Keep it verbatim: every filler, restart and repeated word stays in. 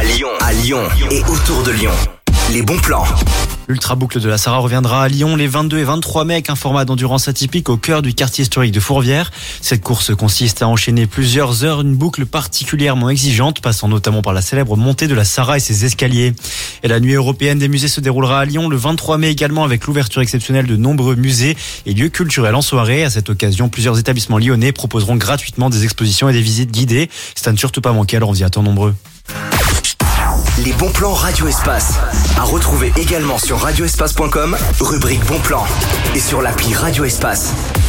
Lyon, à Lyon et autour de Lyon. Les bons plans. L'Ultra Boucle de la Sarraz reviendra à Lyon les vingt-deux et vingt-trois mai avec un format d'endurance atypique au cœur du quartier historique de Fourvière. Cette course consiste à enchaîner plusieurs heures, une boucle particulièrement exigeante, passant notamment par la célèbre montée de la Sarraz et ses escaliers. Et la nuit européenne des musées se déroulera à Lyon le vingt-trois mai également avec l'ouverture exceptionnelle de nombreux musées et lieux culturels en soirée. À cette occasion, plusieurs établissements lyonnais proposeront gratuitement des expositions et des visites guidées. C'est à ne surtout pas manquer, alors on y attend nombreux. Les bons plans Radio Espace. À retrouver également sur radio espace point com, rubrique bons plans. Et sur l'appli Radio Espace.